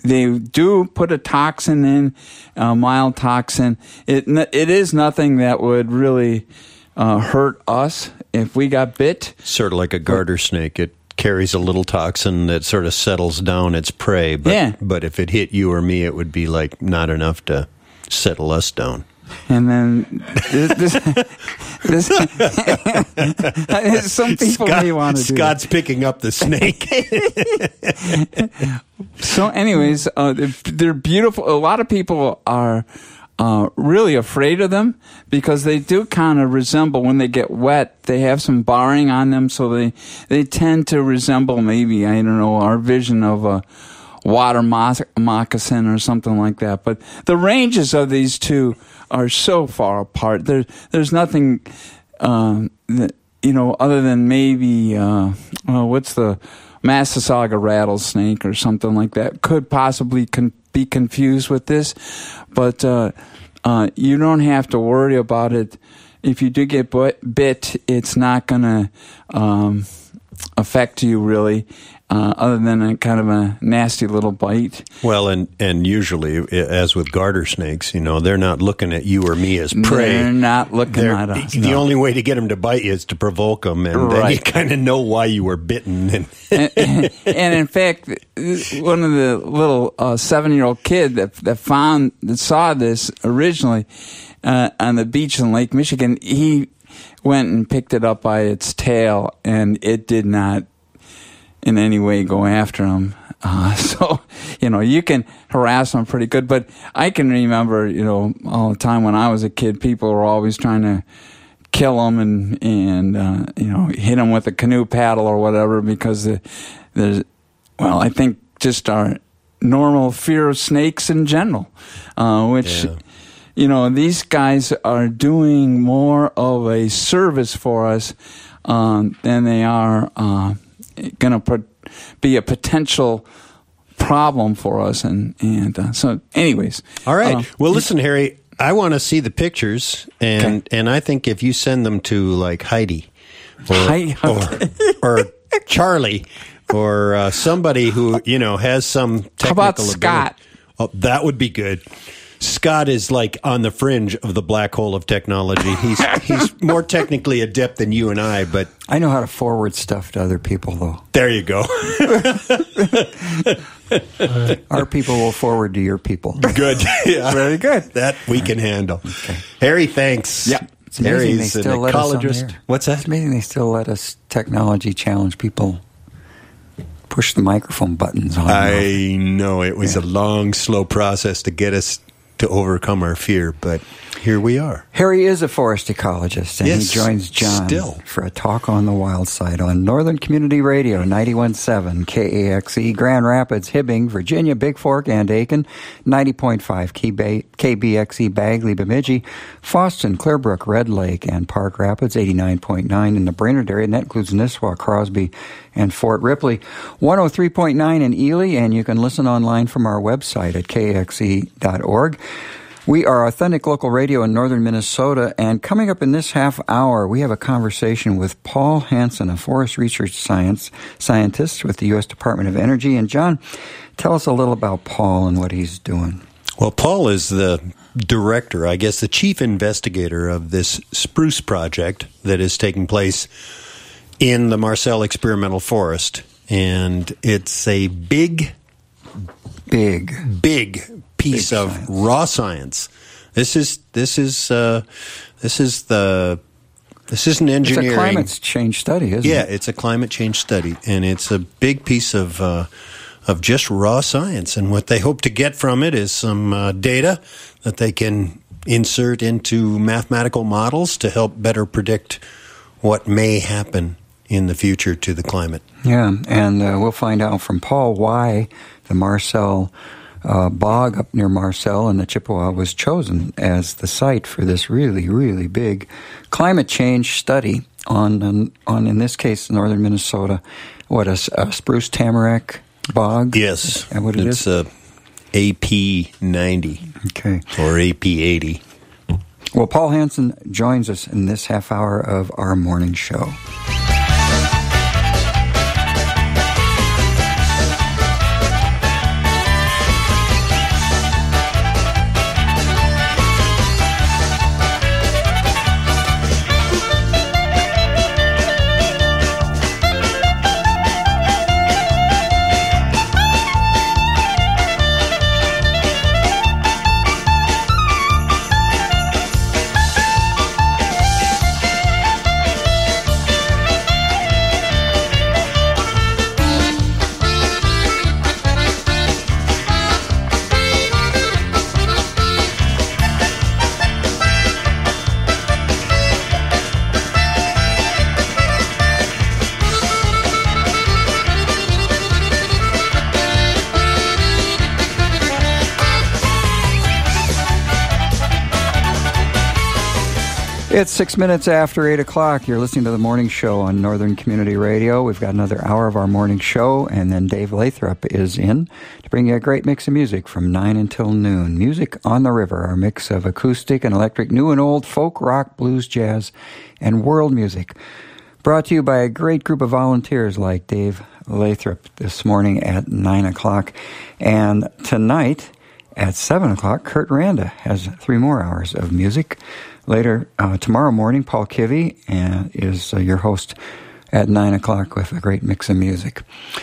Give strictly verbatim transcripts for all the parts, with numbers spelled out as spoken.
they do put a toxin in, a mild toxin. It it is nothing that would really uh, hurt us if we got bit. Sort of like a garter snake. It carries a little toxin that sort of settles down its prey. But, yeah. but if it hit you or me, it would be like not enough to settle us down. And then this, this, this some people Scott, may want to do Scott's that. picking up the snake. So anyways, uh, they're, they're beautiful. A lot of people are uh, really afraid of them because they do kind of resemble, when they get wet, they have some barring on them, so they, they tend to resemble maybe, I don't know, our vision of a water moc- moccasin or something like that. But the ranges of these two are so far apart. There, there's nothing, um, that, you know, other than maybe, uh, uh, what's the Massasauga rattlesnake or something like that could possibly con- be confused with this. But uh, uh, you don't have to worry about it. If you do get bit, it's not going to um, affect you really. Uh, other than a kind of a nasty little bite. Well, and, and usually, as with garter snakes, you know, they're not looking at you or me as prey. They're not looking they're, at us. The no. only way to get them to bite you is to provoke them, and right. then you kind of know why you were bitten. And, and, and in fact, one of the little uh, seven-year-old kid that that found that saw this originally uh, on the beach in Lake Michigan, he went and picked it up by its tail, and it did not in any way go after him. Uh, so, you know, you can harass them pretty good. But I can remember, you know, all the time when I was a kid, people were always trying to kill them and, and uh, you know, hit them with a canoe paddle or whatever because the, there's, well, I think just our normal fear of snakes in general, uh, which, yeah. you know, these guys are doing more of a service for us um, than they are uh going to put, be a potential problem for us. And, and uh, so anyways. All right. Uh, well, listen, Harry, I want to see the pictures, and, okay. and I think if you send them to, like, Heidi or, Hi- or, or Charlie or uh, somebody who, you know, has some technical How about ability. Scott? Oh, that would be good. Scott is like on the fringe of the black hole of technology. He's he's more technically adept than you and I, but I know how to forward stuff to other people, though. There you go. Our people will forward to your people. Good. Yeah. Very good. That we can handle. Okay. Harry, thanks. Yeah. It's amazing Harry's they an still let us on ecologist. there. What's that? It's amazing they still let us technology challenge people push the microphone buttons on. I know. It was yeah. a long, slow process to get us to overcome our fear, but here we are. Harry is a forest ecologist, and yes, he joins John still. for a talk on the wild side on Northern Community Radio, ninety-one point seven K A X E, Grand Rapids, Hibbing, Virginia, Big Fork, and Aiken, ninety point five K B X E, Bagley, Bemidji, Foston, Clearbrook, Red Lake, and Park Rapids, eighty-nine point nine in the Brainerd area, and that includes Nisswa, Crosby, and Fort Ripley, one oh three point nine in Ely, and you can listen online from our website at K X E dot org. We are Authentic Local Radio in northern Minnesota, and coming up in this half hour, we have a conversation with Paul Hansen, a forest research science scientist with the U S Department of Energy. And John, tell us a little about Paul and what he's doing. Well, Paul is the director, I guess the chief investigator of this spruce project that is taking place in the Marcel Experimental Forest. And it's a big, big, big piece big of science. raw science. This is this is uh, this is the this isn't engineering. It's a climate change study, isn't yeah, it? Yeah, it's a climate change study, and it's a big piece of uh, of just raw science. And what they hope to get from it is some uh, data that they can insert into mathematical models to help better predict what may happen in the future to the climate. Yeah, and uh, we'll find out from Paul why the Marcel uh, bog up near Marcel in the Chippewa was chosen as the site for this really, really big climate change study on, on, on in this case, northern Minnesota. What, a, a spruce tamarack bog? Yes. Is that what it it's is? It's a A P ninety. Okay. Or A P eighty. Well, Paul Hansen joins us in this half hour of our morning show. It's six minutes after eight o'clock. You're listening to the morning show on Northern Community Radio. We've got another hour of our morning show, and then Dave Lathrop is in to bring you a great mix of music from nine until noon. Music on the River, our mix of acoustic and electric, new and old, folk, rock, blues, jazz, and world music. Brought to you by a great group of volunteers like Dave Lathrop this morning at nine o'clock. And tonight at seven o'clock, Kurt Randa has three more hours of music. Later, uh, tomorrow morning, Paul Kivy uh, is uh, your host at nine o'clock with a great mix of music.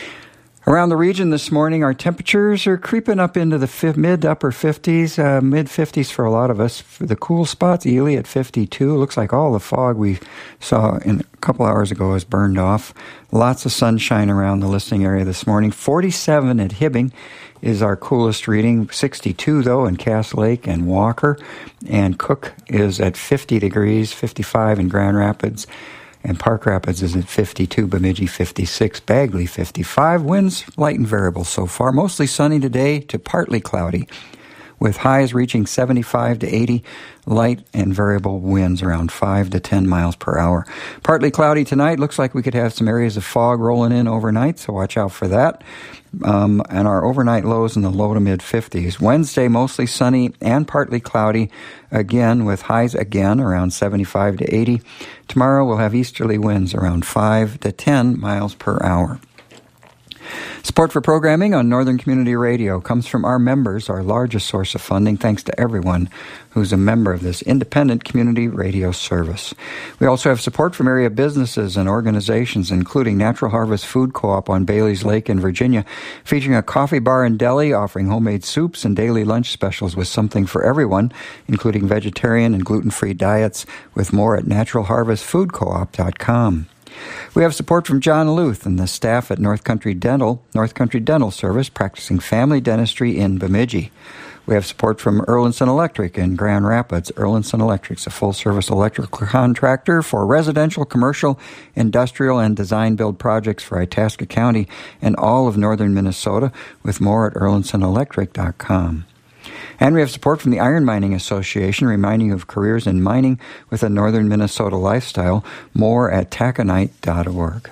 Around the region this morning, our temperatures are creeping up into the fi- mid-upper fifties, uh, mid-fifties for a lot of us. For the cool spots, Ely at fifty-two. Looks like all the fog we saw in a couple hours ago has burned off. Lots of sunshine around the listening area this morning. forty-seven at Hibbing is our coolest reading. sixty-two, though, in Cass Lake and Walker. And Cook is at fifty degrees, fifty-five in Grand Rapids. And Park Rapids is at fifty-two, Bemidji fifty-six, Bagley fifty-five. Winds light and variable so far. Mostly sunny today to partly cloudy, with highs reaching seventy-five to eighty, light and variable winds around five to ten miles per hour. Partly cloudy tonight. Looks like we could have some areas of fog rolling in overnight, so watch out for that. Um, and our overnight lows in the low to mid-fifties. Wednesday, mostly sunny and partly cloudy, again with highs again around seventy-five to eighty. Tomorrow we'll have easterly winds around five to ten miles per hour. Support for programming on Northern Community Radio comes from our members, our largest source of funding, thanks to everyone who's a member of this independent community radio service. We also have support from area businesses and organizations, including Natural Harvest Food Co-op on Bailey's Lake in Virginia, featuring a coffee bar and deli offering homemade soups and daily lunch specials with something for everyone, including vegetarian and gluten-free diets, with more at natural harvest food co op dot com. We have support from John Luth and the staff at North Country Dental, North Country Dental Service, practicing family dentistry in Bemidji. We have support from Erlinson Electric in Grand Rapids. Erlinson Electric's a full-service electrical contractor for residential, commercial, industrial, and design-build projects for Itasca County and all of northern Minnesota, with more at erlinson electric dot com. And we have support from the Iron Mining Association, reminding you of careers in mining with a northern Minnesota lifestyle. More at taconite dot org.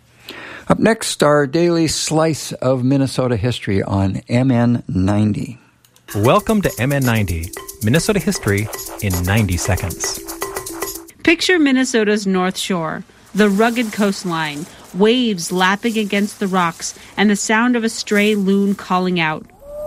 Up next, our daily slice of Minnesota history on M N ninety. Welcome to M N ninety, Minnesota history in ninety seconds. Picture Minnesota's North Shore, the rugged coastline, waves lapping against the rocks, and the sound of a stray loon calling out.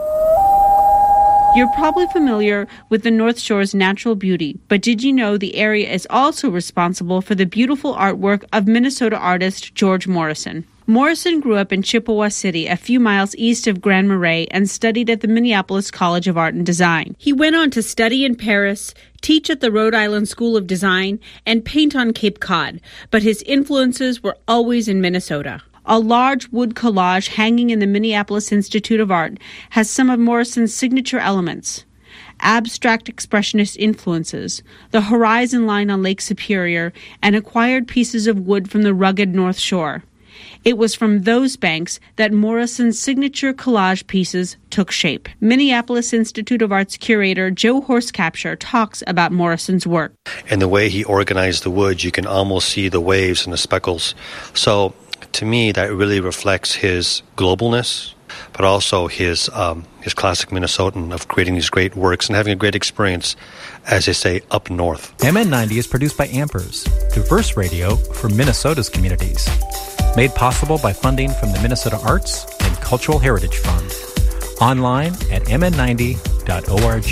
You're probably familiar with the North Shore's natural beauty, but did you know the area is also responsible for the beautiful artwork of Minnesota artist George Morrison? Morrison grew up in Chippewa City, a few miles east of Grand Marais, and studied at the Minneapolis College of Art and Design. He went on to study in Paris, teach at the Rhode Island School of Design, and paint on Cape Cod, but his influences were always in Minnesota. A large wood collage hanging in the Minneapolis Institute of Art has some of Morrison's signature elements. Abstract expressionist influences, the horizon line on Lake Superior, and acquired pieces of wood from the rugged North Shore. It was from those banks that Morrison's signature collage pieces took shape. Minneapolis Institute of Art's curator Joe Horscapture talks about Morrison's work. And the way he organized the wood, you can almost see the waves and the speckles. So to me, that really reflects his globalness, but also his um, his classic Minnesotan of creating these great works and having a great experience, as they say, up north. M N ninety is produced by Ampers, diverse radio for Minnesota's communities. Made possible by funding from the Minnesota Arts and Cultural Heritage Fund. Online at m n ninety dot org.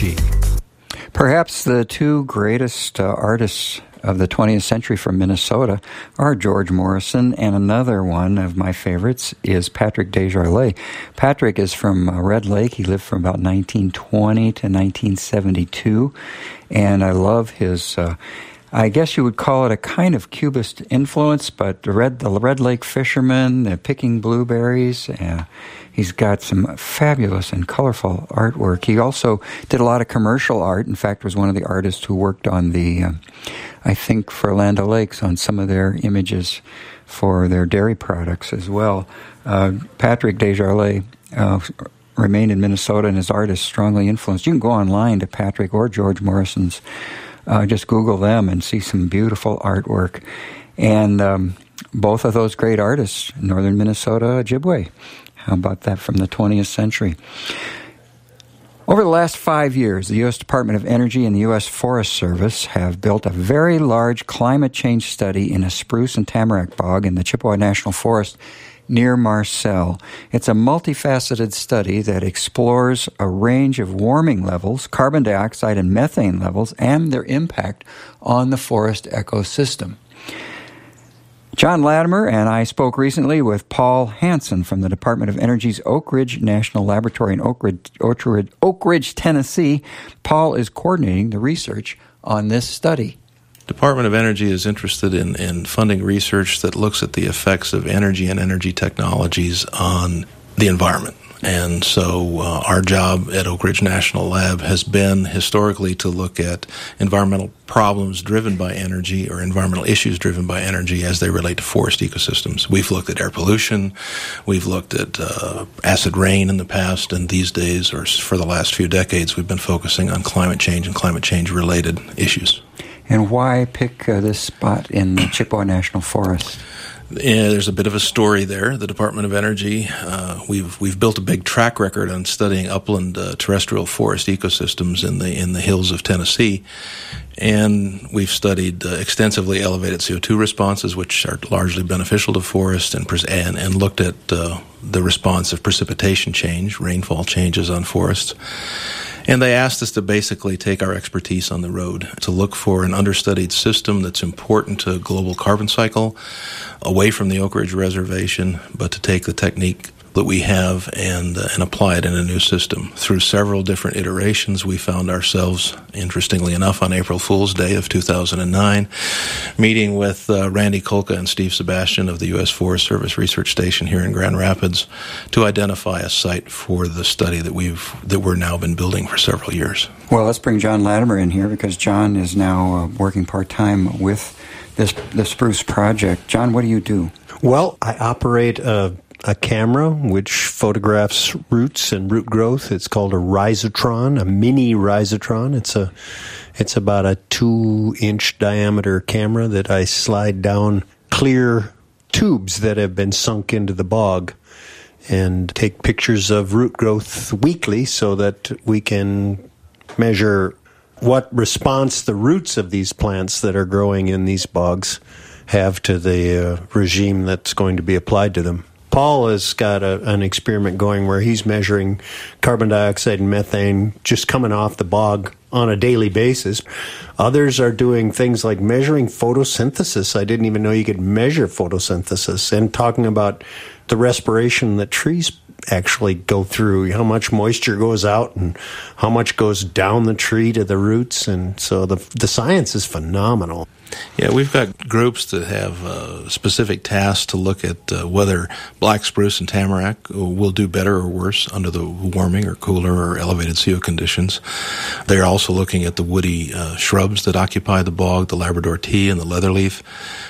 Perhaps the two greatest uh, artists of the twentieth century from Minnesota are George Morrison, and another one of my favorites is Patrick Desjardins. Patrick is from uh, Red Lake. He lived from about nineteen twenty to nineteen seventy-two, and I love his, uh, I guess you would call it a kind of Cubist influence, but the Red, the Red Lake fishermen, the picking blueberries, uh, he's got some fabulous and colorful artwork. He also did a lot of commercial art. In fact, was one of the artists who worked on the, uh, I think, for Land O'Lakes on some of their images for their dairy products as well. Uh, Patrick Desjardins uh, remained in Minnesota, and his art is strongly influenced. You can go online to Patrick or George Morrison's Uh, just Google them and see some beautiful artwork. And um, both of those great artists, northern Minnesota Ojibwe. How about that from the twentieth century? Over the last five years, the U S Department of Energy and the U S Forest Service have built a very large climate change study in a spruce and tamarack bog in the Chippewa National Forest near Marcel. It's a multifaceted study that explores a range of warming levels, carbon dioxide and methane levels, and their impact on the forest ecosystem. John Latimer and I spoke recently with Paul Hansen from the Department of Energy's Oak Ridge National Laboratory in Oak Ridge, Oak Ridge, Oak Ridge, Tennessee. Paul is coordinating the research on this study. Department of Energy is interested in, in funding research that looks at the effects of energy and energy technologies on the environment. And so uh, our job at Oak Ridge National Lab has been historically to look at environmental problems driven by energy or environmental issues driven by energy as they relate to forest ecosystems. We've looked at air pollution, we've looked at uh, acid rain in the past, and these days, or for the last few decades, we've been focusing on climate change and climate change-related issues. And why pick uh, this spot in the Chippewa National Forest? Yeah, there's a bit of a story there. The Department of Energy, uh, we've we've built a big track record on studying upland uh, terrestrial forest ecosystems in the in the hills of Tennessee, and we've studied uh, extensively elevated C O two responses, which are largely beneficial to forests, and and, and looked at uh, the response of precipitation change, rainfall changes on forests. And they asked us to basically take our expertise on the road, to look for an understudied system that's important to global carbon cycle, away from the Oak Ridge Reservation, but to take the technique that we have and uh, and apply it in a new system. Through several different iterations, we found ourselves, interestingly enough, on April Fool's Day of two thousand nine, meeting with uh, Randy Kolka and Steve Sebastian of the U S Forest Service Research Station here in Grand Rapids to identify a site for the study that we've that we're now been building for several years. Well, let's bring John Latimer in here because John is now uh, working part-time with this the Spruce Project. John, what do you do? Well, I operate a a camera which photographs roots and root growth. It's called a rhizotron, a mini rhizotron. It's a it's about a two-inch diameter camera that I slide down clear tubes that have been sunk into the bog and take pictures of root growth weekly so that we can measure what response the roots of these plants that are growing in these bogs have to the uh, regime that's going to be applied to them. Paul has got a, an experiment going where he's measuring carbon dioxide and methane just coming off the bog on a daily basis. Others are doing things like measuring photosynthesis. I didn't even know you could measure photosynthesis, and talking about the respiration that trees actually go through, how much moisture goes out and how much goes down the tree to the roots. And so the the science is phenomenal. Yeah, we've got groups that have uh, specific tasks to look at uh, whether black spruce and tamarack will do better or worse under the warming or cooler or elevated C O conditions. They're also looking at the woody uh, shrubs that occupy the bog, the Labrador tea and the leatherleaf.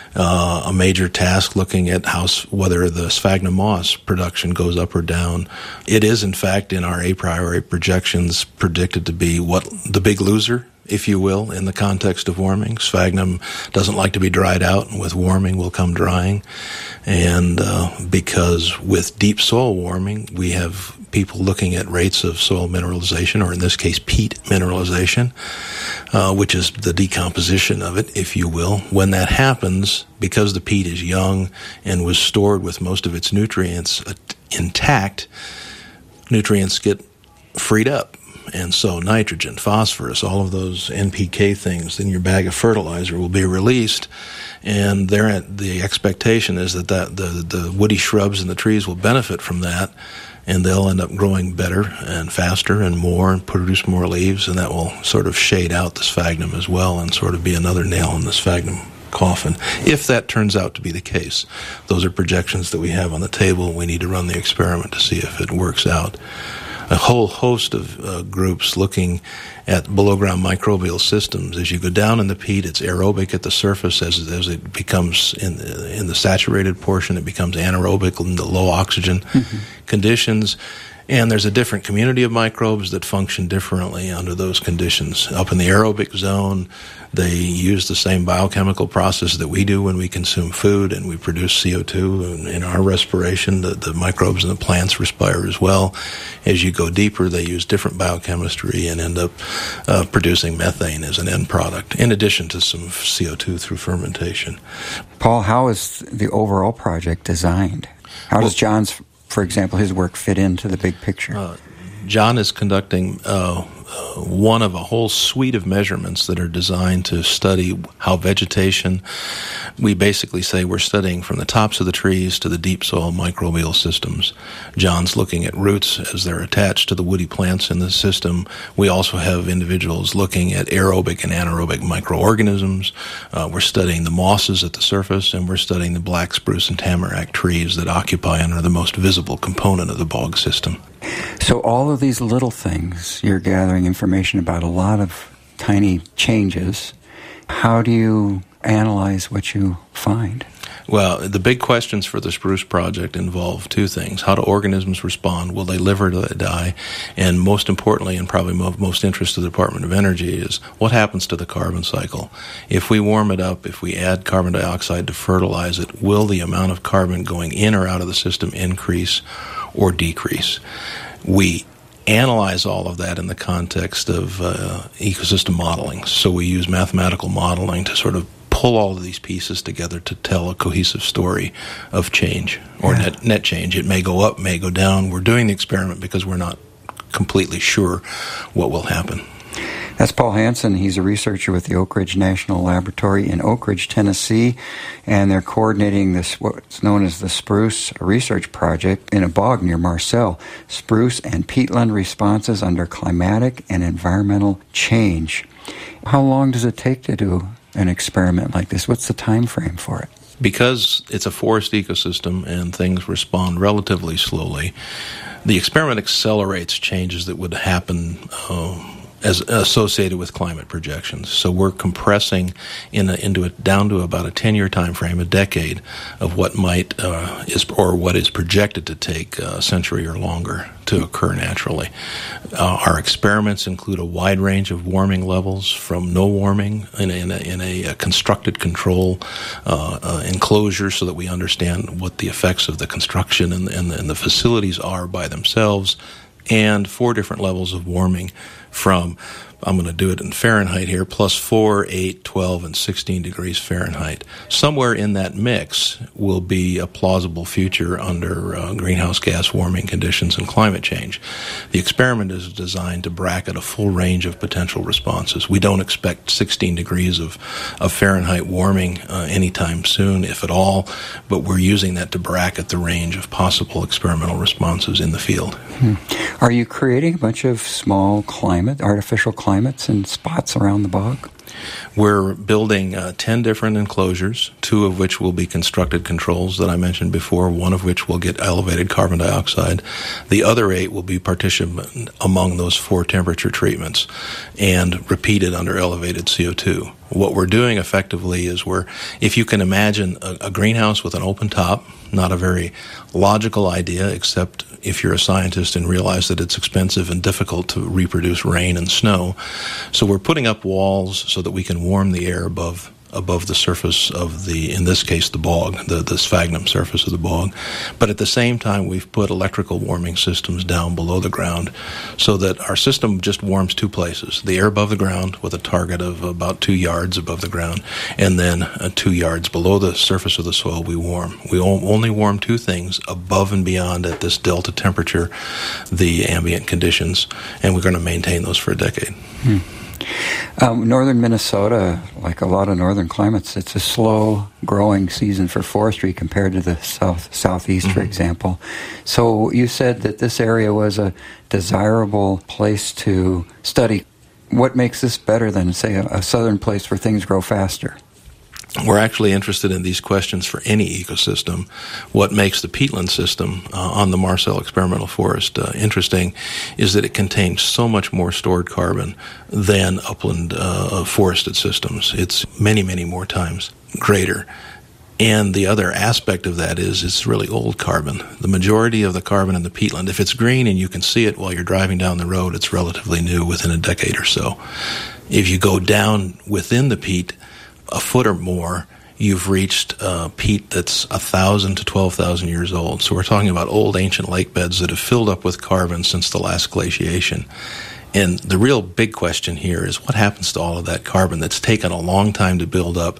Uh, a major task looking at how whether the sphagnum moss production goes up or down. It is, in fact, in our a priori projections predicted to be what the big loser, if you will, in the context of warming. Sphagnum doesn't like to be dried out, and with warming will come drying. And uh, because with deep soil warming, we have people looking at rates of soil mineralization, or in this case, peat mineralization, uh, which is the decomposition of it, if you will. When that happens, because the peat is young and was stored with most of its nutrients intact, nutrients get freed up. And so nitrogen, phosphorus, all of those N P K things in your bag of fertilizer will be released, and there the expectation is that, that the, the woody shrubs and the trees will benefit from that, and they'll end up growing better and faster and more and produce more leaves, and that will sort of shade out the sphagnum as well and sort of be another nail in the sphagnum coffin, if that turns out to be the case. Those are projections that we have on the table. We need to run the experiment to see if it works out. A whole host of uh, groups looking at below-ground microbial systems. As you go down in the peat, it's aerobic at the surface. As, as it becomes in the, in the saturated portion, it becomes anaerobic in the low oxygen mm-hmm. conditions. And there's a different community of microbes that function differently under those conditions. Up in the aerobic zone, they use the same biochemical process that we do when we consume food and we produce C O two in, in our respiration. The, the microbes in the plants respire as well. As you go deeper, they use different biochemistry and end up uh, producing methane as an end product, in addition to some C O two through fermentation. Paul, how is the overall project designed? How does well, John's, for example, his work fit into the big picture? Uh, John is conducting uh, uh, one of a whole suite of measurements that are designed to study how vegetation, we basically say we're studying from the tops of the trees to the deep soil microbial systems. John's looking at roots as they're attached to the woody plants in the system. We also have individuals looking at aerobic and anaerobic microorganisms. Uh, we're studying the mosses at the surface, and we're studying the black spruce and tamarack trees that occupy and are the most visible component of the bog system. So all of these little things, you're gathering information about a lot of tiny changes. How do you analyze what you find? Well, the big questions for the Spruce Project involve two things. How do organisms respond? Will they live or do they die? And most importantly, and probably of most interest to the Department of Energy, is what happens to the carbon cycle? If we warm it up, if we add carbon dioxide to fertilize it, will the amount of carbon going in or out of the system increase or decrease? We analyze all of that in the context of uh, ecosystem modeling. So we use mathematical modeling to sort of pull all of these pieces together to tell a cohesive story of change or yeah. net, net change. It may go up, may go down. We're doing the experiment because we're not completely sure what will happen. That's Paul Hansen. He's a researcher with the Oak Ridge National Laboratory in Oak Ridge, Tennessee, and they're coordinating this what's known as the Spruce Research Project in a bog near Marcel. Spruce and peatland responses under climatic and environmental change. How long does it take to do an experiment like this? What's the time frame for it? Because it's a forest ecosystem and things respond relatively slowly, the experiment accelerates changes that would happen uh, as associated with climate projections. So we're compressing in a, into a, down to about a ten-year time frame, a decade, of what might uh, is or what is projected to take a century or longer to occur naturally. Uh, our experiments include a wide range of warming levels, from no warming in a, in a, in a, a constructed control uh, uh, enclosure, so that we understand what the effects of the construction and, and, and the facilities are by themselves, and four different levels of warming from, I'm going to do it in Fahrenheit here, plus four, eight, twelve, and sixteen degrees Fahrenheit. Somewhere in that mix will be a plausible future under uh, greenhouse gas warming conditions and climate change. The experiment is designed to bracket a full range of potential responses. We don't expect sixteen degrees of, of Fahrenheit warming uh, anytime soon, if at all, but we're using that to bracket the range of possible experimental responses in the field. Hmm. Are you creating a bunch of small climate, artificial climates in spots around the bog? We're building uh, ten different enclosures, two of which will be constructed controls that I mentioned before, one of which will get elevated carbon dioxide. The other eight will be partitioned among those four temperature treatments and repeated under elevated C O two. What we're doing effectively is we're, if you can imagine a, a greenhouse with an open top, not a very logical idea, except if you're a scientist and realize that it's expensive and difficult to reproduce rain and snow. So we're putting up walls so that we can warm the air above above the surface of the, in this case, the bog, the, the sphagnum surface of the bog. But at the same time, we've put electrical warming systems down below the ground so that our system just warms two places, the air above the ground with a target of about two yards above the ground, and then uh, two yards below the surface of the soil we warm. We only warm two things above and beyond at this delta temperature, the ambient conditions, and we're going to maintain those for a decade. Hmm. Um, northern Minnesota, like a lot of northern climates, it's a slow-growing season for forestry compared to the south southeast, mm-hmm. for example. So you said that this area was a desirable place to study. What makes this better than, say, a, a southern place where things grow faster? We're actually interested in these questions for any ecosystem. What makes the peatland system uh, on the Marcel Experimental Forest uh, interesting is that it contains so much more stored carbon than upland uh, forested systems. It's many, many more times greater. And the other aspect of that is it's really old carbon. The majority of the carbon in the peatland, if it's green and you can see it while you're driving down the road, it's relatively new within a decade or so. If you go down within the peat a foot or more, you've reached uh, peat that's one thousand to twelve thousand years old. So we're talking about old ancient lake beds that have filled up with carbon since the last glaciation. And the real big question here is what happens to all of that carbon that's taken a long time to build up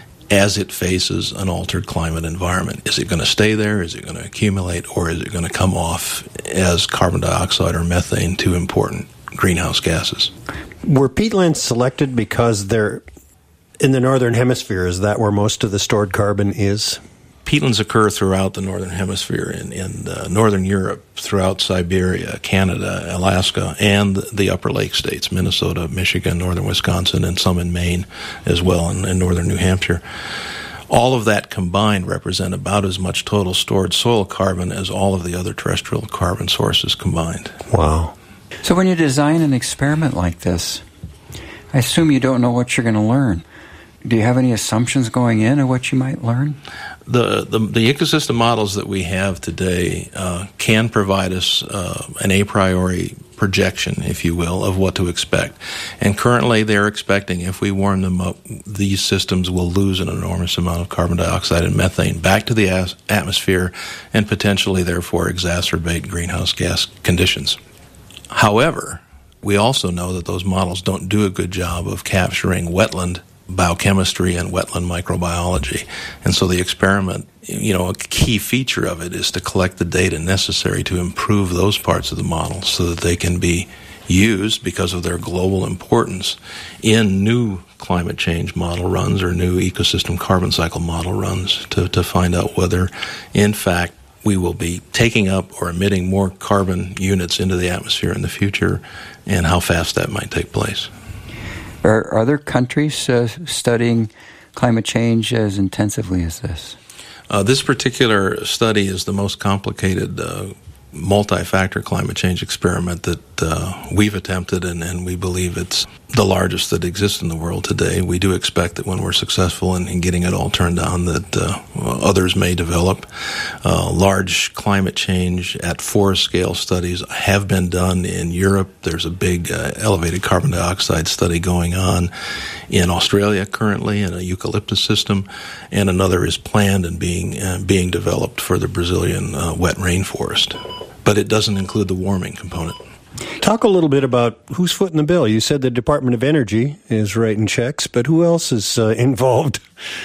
as it faces an altered climate environment? Is it going to stay there? Is it going to accumulate? Or is it going to come off as carbon dioxide or methane, two important greenhouse gases? Were peatlands selected because they're in the northern hemisphere? Is that where most of the stored carbon is? Peatlands occur throughout the northern hemisphere, in, in uh, northern Europe, throughout Siberia, Canada, Alaska, and the upper lake states, Minnesota, Michigan, northern Wisconsin, and some in Maine as well, and, and northern New Hampshire. All of that combined represent about as much total stored soil carbon as all of the other terrestrial carbon sources combined. Wow. So when you design an experiment like this, I assume you don't know what you're going to learn. Do you have any assumptions going in of what you might learn? The, the, the ecosystem models that we have today uh, can provide us uh, an a priori projection, if you will, of what to expect. And currently they're expecting if we warm them up, these systems will lose an enormous amount of carbon dioxide and methane back to the as- atmosphere and potentially, therefore, exacerbate greenhouse gas conditions. However, we also know that those models don't do a good job of capturing wetland biochemistry and wetland microbiology. And so the experiment, you know, a key feature of it is to collect the data necessary to improve those parts of the model so that they can be used because of their global importance in new climate change model runs or new ecosystem carbon cycle model runs to, to find out whether, in fact, we will be taking up or emitting more carbon units into the atmosphere in the future and how fast that might take place. Are other countries uh, studying climate change as intensively as this? Uh, this particular study is the most complicated uh, multi-factor climate change experiment that uh, we've attempted, and, and we believe it's the largest that exists in the world today. We do expect that when we're successful in, in getting it all turned on, that uh, others may develop. Uh, large climate change at forest scale studies have been done in Europe. There's a big uh, elevated carbon dioxide study going on in Australia currently in a eucalyptus system, and another is planned and being uh, being developed for the Brazilian uh, wet rainforest. But it doesn't include the warming component. Talk a little bit about who's footing the bill. You said the Department of Energy is writing checks, but who else is uh, involved?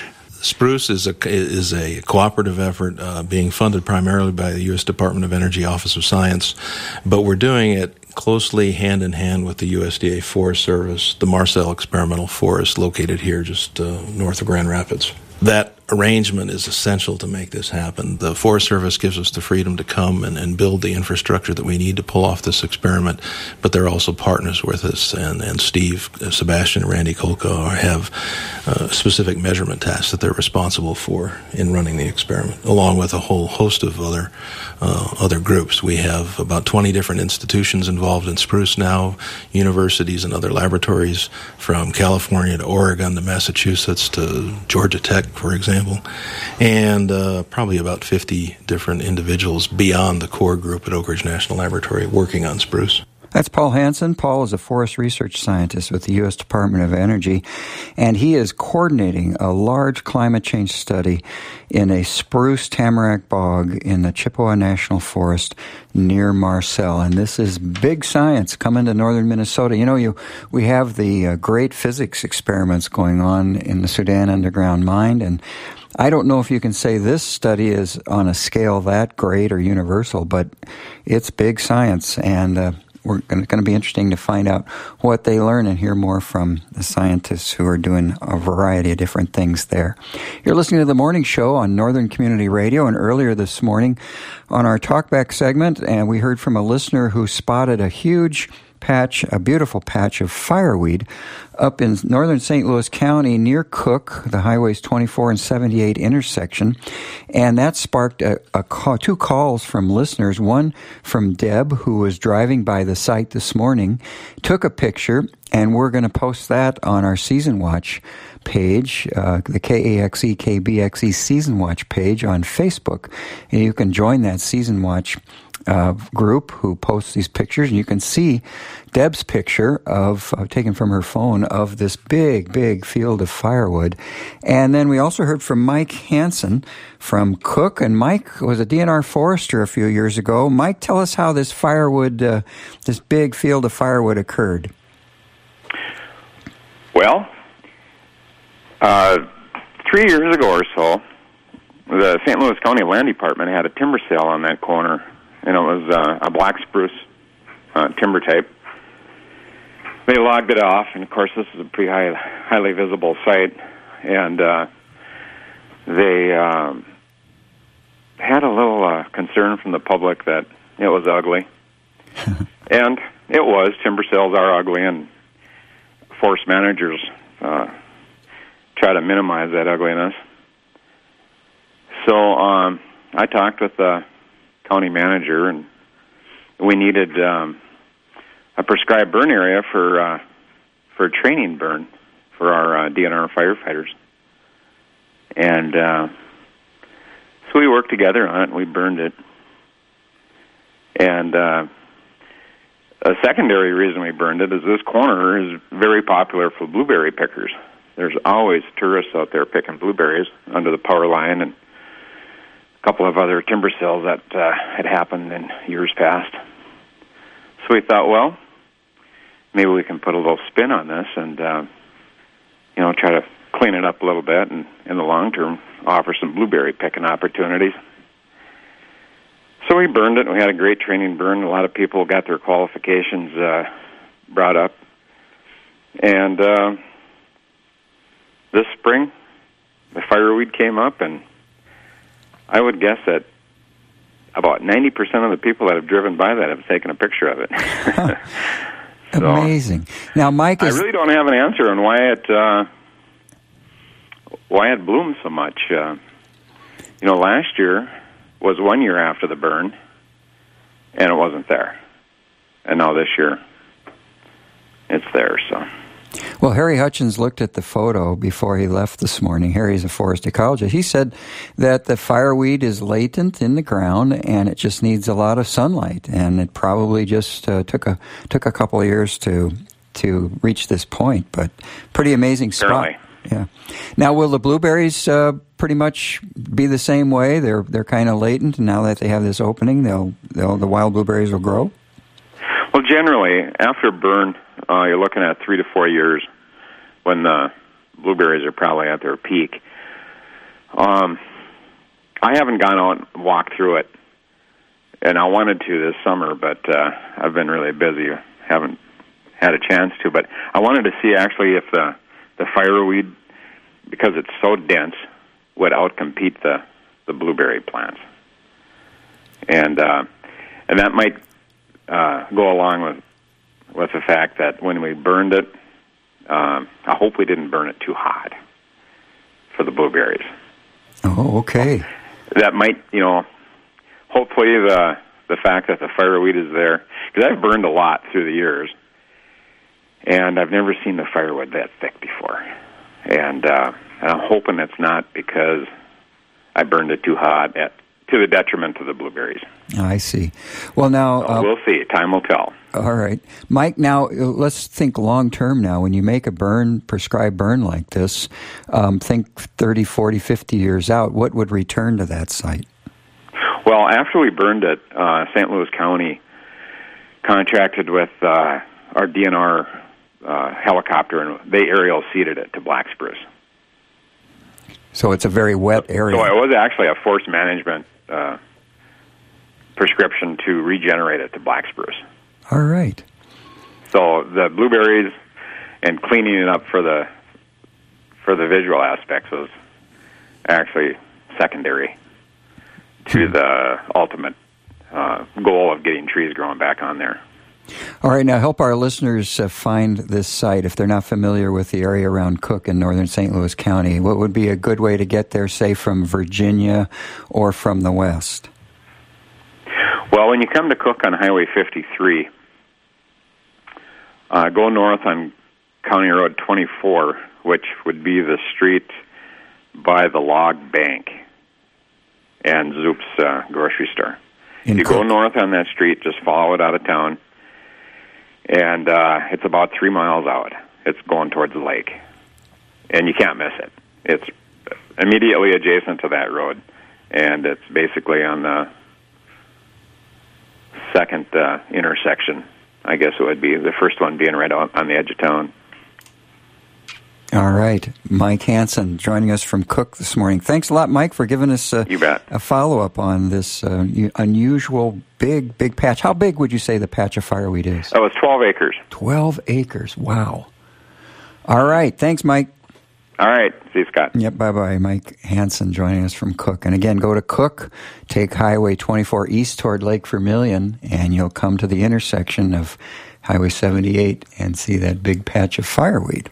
Spruce is a is a cooperative effort uh, being funded primarily by the U S Department of Energy Office of Science, but we're doing it closely hand in hand with the U S D A Forest Service, the Marcel Experimental Forest located here just uh, north of Grand Rapids. That arrangement is essential to make this happen. The Forest Service gives us the freedom to come and, and build the infrastructure that we need to pull off this experiment, but they're also partners with us, and, and Steve, uh, Sebastian, and Randy Kolka have uh, specific measurement tasks that they're responsible for in running the experiment, along with a whole host of other uh, other groups. We have about twenty different institutions involved in Spruce now, universities and other laboratories from California to Oregon to Massachusetts to Georgia Tech, for example, and uh, probably about fifty different individuals beyond the core group at Oak Ridge National Laboratory working on spruce. That's Paul Hansen. Paul is a forest research scientist with the U S Department of Energy, and he is coordinating a large climate change study in a spruce tamarack bog in the Chippewa National Forest near Marcel. And this is big science coming to northern Minnesota. You know, you we have the uh, great physics experiments going on in the Sudan Underground Mine, and I don't know if you can say this study is on a scale that great or universal, but it's big science, and uh, we're going to be interesting to find out what they learn and hear more from the scientists who are doing a variety of different things there. You're listening to The Morning Show on Northern Community Radio, and earlier this morning on our Talkback segment, and we heard from a listener who spotted a huge patch, a beautiful patch of fireweed up in northern Saint Louis County near Cook, the highways twenty-four and seventy-eight intersection. And that sparked a, a call, two calls from listeners. One from Deb, who was driving by the site this morning, took a picture, and we're going to post that on our Season Watch page, uh, the K A X E, K B X E Season Watch page on Facebook. And you can join that Season Watch uh, group who posts these pictures, and you can see Deb's picture of uh, taken from her phone of this big, big field of firewood. And then we also heard from Mike Hansen from Cook, and Mike was a D N R forester a few years ago. Mike, tell us how this firewood, uh, this big field of firewood occurred. Well, uh, three years ago or so, the Saint Louis County Land Department had a timber sale on that corner, and it was uh, a black spruce uh, timber type. They logged it off, and of course this is a pretty high, highly visible site, and uh, they um, had a little uh, concern from the public that it was ugly. And it was. Timber sales are ugly, and forest managers uh, try to minimize that ugliness. So um, I talked with the county manager, and we needed um, a prescribed burn area for uh, for a training burn for our uh, D N R firefighters. And uh, so we worked together on it, and we burned it. And uh, a secondary reason we burned it is this corner is very popular for blueberry pickers. There's always tourists out there picking blueberries under the power line, and a couple of other timber sales that uh, had happened in years past. So we thought, well, maybe we can put a little spin on this and, uh, you know, try to clean it up a little bit, and in the long term, offer some blueberry picking opportunities. So we burned it, and we had a great training burn. A lot of people got their qualifications uh, brought up. And uh, this spring, the fireweed came up, and I would guess that about ninety percent of the people that have driven by that have taken a picture of it. So, amazing. Now, Mike is... I really don't have an answer on why it uh, why it bloomed so much. Uh, you know, last year was one year after the burn, and it wasn't there. And now this year, it's there, so... Well, Harry Hutchins looked at the photo before he left this morning. Harry's a forest ecologist. He said that the fireweed is latent in the ground, and it just needs a lot of sunlight, and it probably just uh, took a took a couple of years to to reach this point. But pretty amazing spot. Certainly. Yeah. Now, will the blueberries uh, pretty much be the same way? They're they're kind of latent, and now that they have this opening, they'll they'll the wild blueberries will grow. Well, generally, after burn, uh, you're looking at three to four years when the blueberries are probably at their peak. Um, I haven't gone out and walked through it, and I wanted to this summer, but uh, I've been really busy. Haven't had a chance to, but I wanted to see actually if the, the fireweed, because it's so dense, would outcompete the, the blueberry plants. And uh, and that might uh, go along with with the fact that when we burned it, um, I hope we didn't burn it too hot for the blueberries. Oh, okay. That might, you know, hopefully the the fact that the fireweed is there, because I've burned a lot through the years, and I've never seen the firewood that thick before. And, uh, and I'm hoping it's not because I burned it too hot at to the detriment of the blueberries. I see. Well, now... So uh, we'll see. Time will tell. All right. Mike, now let's think long-term now. When you make a burn, prescribed burn like this, um, think thirty, forty, fifty years out, what would return to that site? Well, after we burned it, uh, Saint Louis County contracted with uh, our D N R uh, helicopter, and they aerial seeded it to black spruce. So it's a very wet area. So it was actually a forest management uh, prescription to regenerate it to black spruce. All right. So the blueberries and cleaning it up for the for the visual aspects was actually secondary to the ultimate uh, goal of getting trees growing back on there. All right, now help our listeners uh, find this site if they're not familiar with the area around Cook in northern Saint Louis County. What would be a good way to get there, say, from Virginia or from the west? Well, when you come to Cook on Highway fifty-three, uh, go north on County Road twenty-four, which would be the street by the log bank and Zoop's uh, grocery store. In you Cook. go north on that street, just follow it out of town, and uh, it's about three miles out. It's going towards the lake, and you can't miss it. It's immediately adjacent to that road, and it's basically on the second uh, intersection, I guess it would be, the first one being right out on the edge of town. All right. Mike Hansen joining us from Cook this morning. Thanks a lot, Mike, for giving us uh, you bet. a follow-up on this uh, unusual big, big patch. How big would you say the patch of fireweed is? Oh, it's twelve acres. twelve acres. Wow. All right. Thanks, Mike. All right. See you, Scott. Yep, bye-bye. Mike Hansen joining us from Cook. And again, go to Cook, take Highway twenty-four east toward Lake Vermilion, and you'll come to the intersection of Highway seventy-eight and see that big patch of fireweed.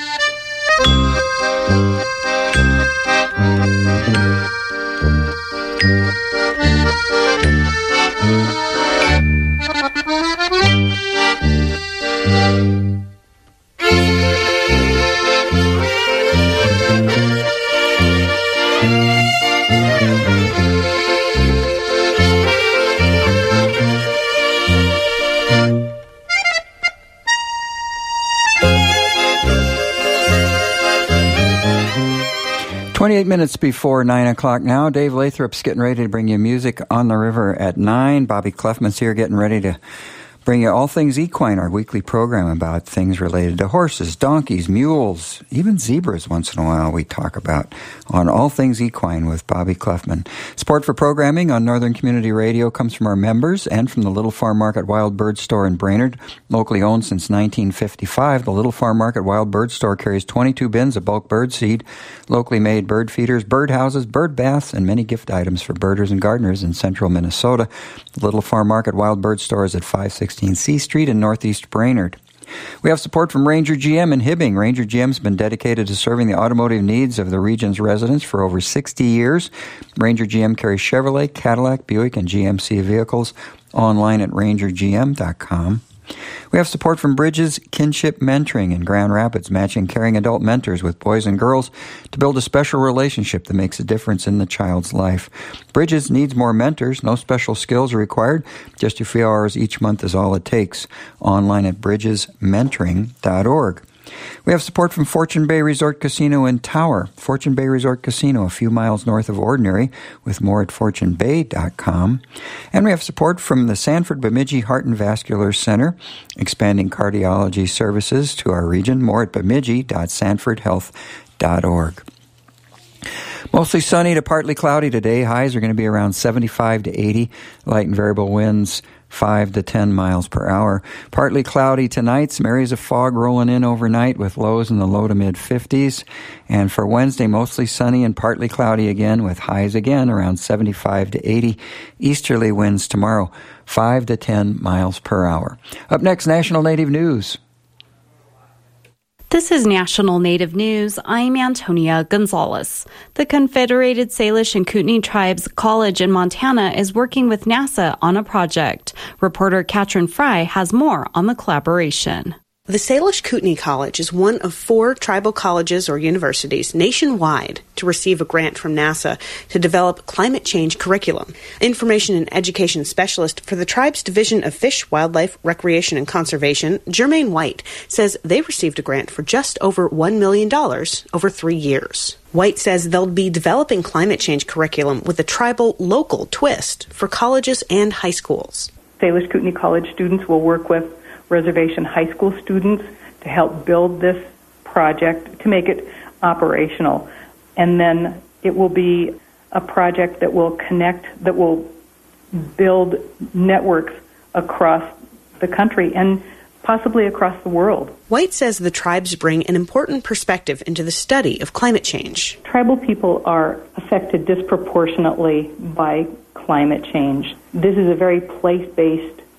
twenty-eight minutes before nine o'clock now. Dave Lathrop's getting ready to bring you music on the river at nine. Bobby Cleffman's here getting ready to bring you All Things Equine, our weekly program about things related to horses, donkeys, mules, even zebras once in a while we talk about on All Things Equine with Bobby Cleffman. Support for programming on Northern Community Radio comes from our members and from the Little Farm Market Wild Bird Store in Brainerd. Locally owned since nineteen fifty-five, the Little Farm Market Wild Bird Store carries twenty-two bins of bulk bird seed, locally made bird feeders, bird houses, bird baths, and many gift items for birders and gardeners in central Minnesota. The Little Farm Market Wild Bird Store is at five sixteen C Street in Northeast Brainerd. We have support from Ranger G M in Hibbing. Ranger G M has been dedicated to serving the automotive needs of the region's residents for over sixty years. Ranger G M carries Chevrolet, Cadillac, Buick, and G M C vehicles online at ranger g m dot com. We have support from Bridges Kinship Mentoring in Grand Rapids, matching caring adult mentors with boys and girls to build a special relationship that makes a difference in the child's life. Bridges needs more mentors. No special skills are required. Just a few hours each month is all it takes. Online at bridges mentoring dot org. We have support from Fortune Bay Resort Casino in Tower. Fortune Bay Resort Casino, a few miles north of Ordinary, with more at fortune bay dot com. And we have support from the Sanford Bemidji Heart and Vascular Center, expanding cardiology services to our region. More at bemidji dot sanford health dot org. Mostly sunny to partly cloudy today. Highs are going to be around seventy-five to eighty. Light and variable winds five to ten miles per hour. Partly cloudy tonight. Some areas of fog rolling in overnight with lows in the low to mid fifties. And for Wednesday, mostly sunny and partly cloudy again with highs again around seventy-five to eighty. Easterly winds tomorrow five to ten miles per hour. Up next, National Native News. This is National Native News. I'm Antonia Gonzalez. The Confederated Salish and Kootenai Tribes College in Montana is working with NASA on a project. Reporter Katrin Fry has more on the collaboration. The Salish Kootenai College is one of four tribal colleges or universities nationwide to receive a grant from NASA to develop climate change curriculum. Information and education specialist for the tribe's Division of Fish, Wildlife, Recreation, and Conservation, Jermaine White, says they received a grant for just over one million dollars over three years. White says they'll be developing climate change curriculum with a tribal local twist for colleges and high schools. Salish Kootenai College students will work with reservation high school students to help build this project, to make it operational. And then it will be a project that will connect, that will build networks across the country and possibly across the world. White says the tribes bring an important perspective into the study of climate change. Tribal people are affected disproportionately by climate change. This is a very place-based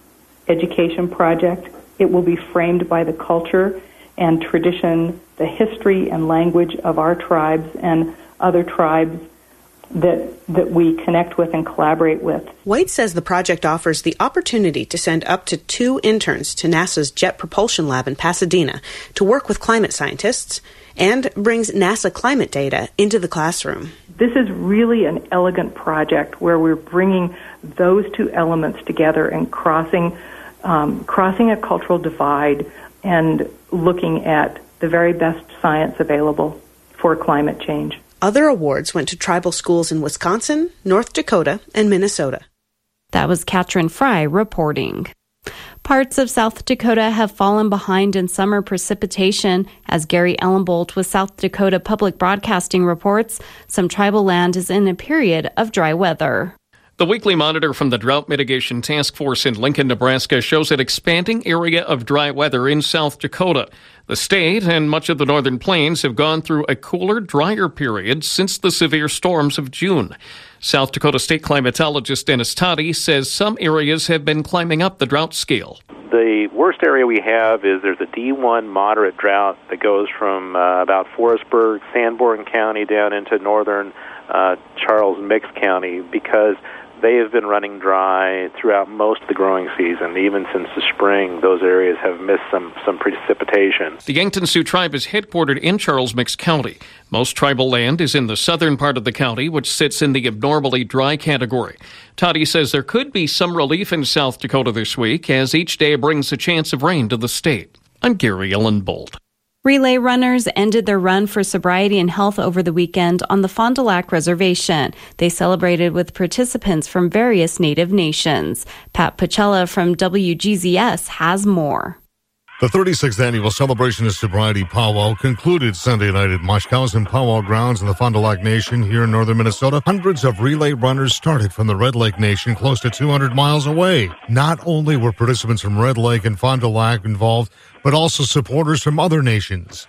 education project. It will be framed by the culture and tradition, the history and language of our tribes and other tribes that that we connect with and collaborate with. White says the project offers the opportunity to send up to two interns to NASA's Jet Propulsion Lab in Pasadena to work with climate scientists and brings NASA climate data into the classroom. This is really an elegant project where we're bringing those two elements together and crossing um, crossing a cultural divide and looking at the very best science available for climate change. Other awards went to tribal schools in Wisconsin, North Dakota, and Minnesota. That was Katrin Fry reporting. Parts of South Dakota have fallen behind in summer precipitation. As Gary Ellenbolt with South Dakota Public Broadcasting reports, some tribal land is in a period of dry weather. The weekly monitor from the Drought Mitigation Task Force in Lincoln, Nebraska shows an expanding area of dry weather in South Dakota. The state and much of the northern plains have gone through a cooler, drier period since the severe storms of June. South Dakota state climatologist Dennis Toddy says some areas have been climbing up the drought scale. The worst area we have is there's a D one moderate drought that goes from uh, about Forestburg, Sanborn County down into northern uh, Charles Mix County, because they have been running dry throughout most of the growing season. Even since the spring, those areas have missed some, some precipitation. The Yankton Sioux tribe is headquartered in Charles Mix County. Most tribal land is in the southern part of the county, which sits in the abnormally dry category. Toddy says there could be some relief in South Dakota this week, as each day brings a chance of rain to the state. I'm Gary Ellenbolt. Relay runners ended their run for sobriety and health over the weekend on the Fond du Lac Reservation. They celebrated with participants from various Native nations. Pat Pacella from W G Z S has more. The thirty-sixth Annual Celebration of Sobriety Powwow concluded Sunday night at Moshkowsen Powwow Grounds in the Fond du Lac Nation here in northern Minnesota. Hundreds of relay runners started from the Red Lake Nation close to two hundred miles away. Not only were participants from Red Lake and Fond du Lac involved, but also supporters from other nations.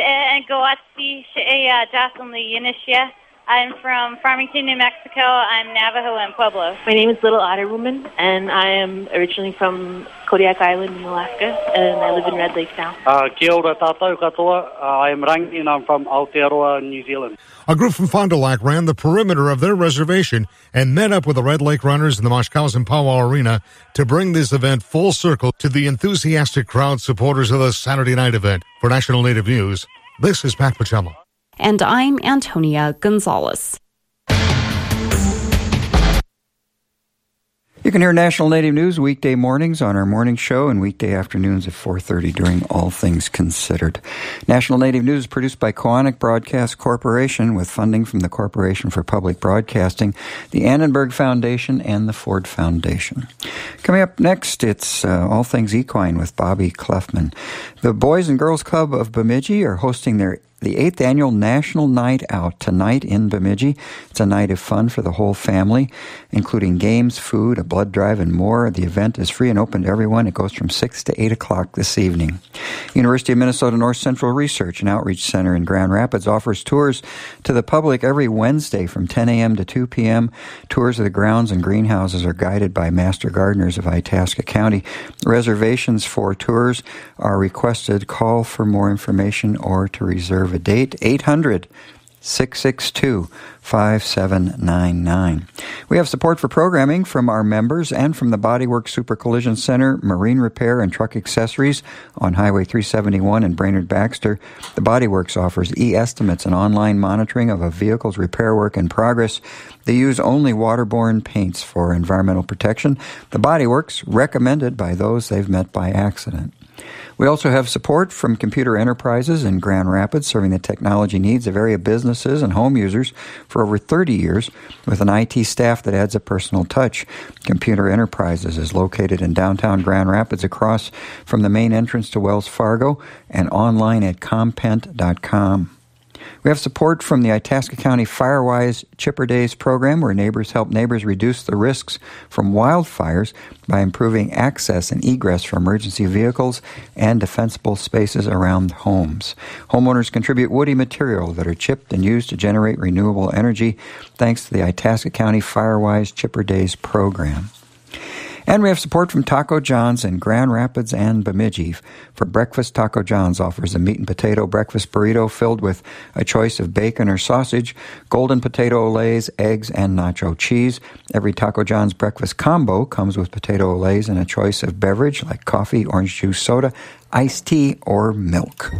I'm from Farmington, New Mexico. I'm Navajo and Pueblo. My name is Little Otter Woman, and I am originally from Kodiak Island in Alaska, and I live in Red Lake now. Uh, kia ora tātou katoa. Uh, I am Rangi, and I'm from Aotearoa, New Zealand. A group from Fond du Lac ran the perimeter of their reservation and met up with the Red Lake runners in the Moshkowsen Powwow Arena to bring this event full circle to the enthusiastic crowd supporters of the Saturday night event. For National Native News, this is Pat Pacella. And I'm Antonia Gonzalez. You can hear National Native News weekday mornings on our morning show and weekday afternoons at four thirty during All Things Considered. National Native News is produced by Koahnic Broadcast Corporation with funding from the Corporation for Public Broadcasting, the Annenberg Foundation, and the Ford Foundation. Coming up next, it's uh, All Things Equine with Bobby Clefman. The Boys and Girls Club of Bemidji are hosting their The eighth annual National Night Out tonight in Bemidji. It's a night of fun for the whole family, including games, food, a blood drive, and more. The event is free and open to everyone. It goes from six to eight o'clock this evening. University of Minnesota North Central Research and Outreach Center in Grand Rapids offers tours to the public every Wednesday from ten a.m. to two p.m. Tours of the grounds and greenhouses are guided by master gardeners of Itasca County. Reservations for tours are requested. Call for more information or to reserve a date, eight hundred, six six two, five seven nine nine. We have support for programming from our members and from the Bodyworks Super Collision Center, Marine Repair and Truck Accessories on Highway three seventy-one in Brainerd-Baxter. The Bodyworks offers e-estimates and online monitoring of a vehicle's repair work in progress. They use only waterborne paints for environmental protection. The Bodyworks, recommended by those they've met by accident. We also have support from Computer Enterprises in Grand Rapids, serving the technology needs of area businesses and home users for over thirty years with an I T staff that adds a personal touch. Computer Enterprises is located in downtown Grand Rapids across from the main entrance to Wells Fargo and online at compent dot com. We have support from the Itasca County Firewise Chipper Days program, where neighbors help neighbors reduce the risks from wildfires by improving access and egress for emergency vehicles and defensible spaces around homes. Homeowners contribute woody material that are chipped and used to generate renewable energy thanks to the Itasca County Firewise Chipper Days program. And we have support from Taco John's in Grand Rapids and Bemidji. For breakfast, Taco John's offers a meat and potato breakfast burrito filled with a choice of bacon or sausage, golden potato olays, eggs, and nacho cheese. Every Taco John's breakfast combo comes with potato olays and a choice of beverage like coffee, orange juice, soda, iced tea, or milk.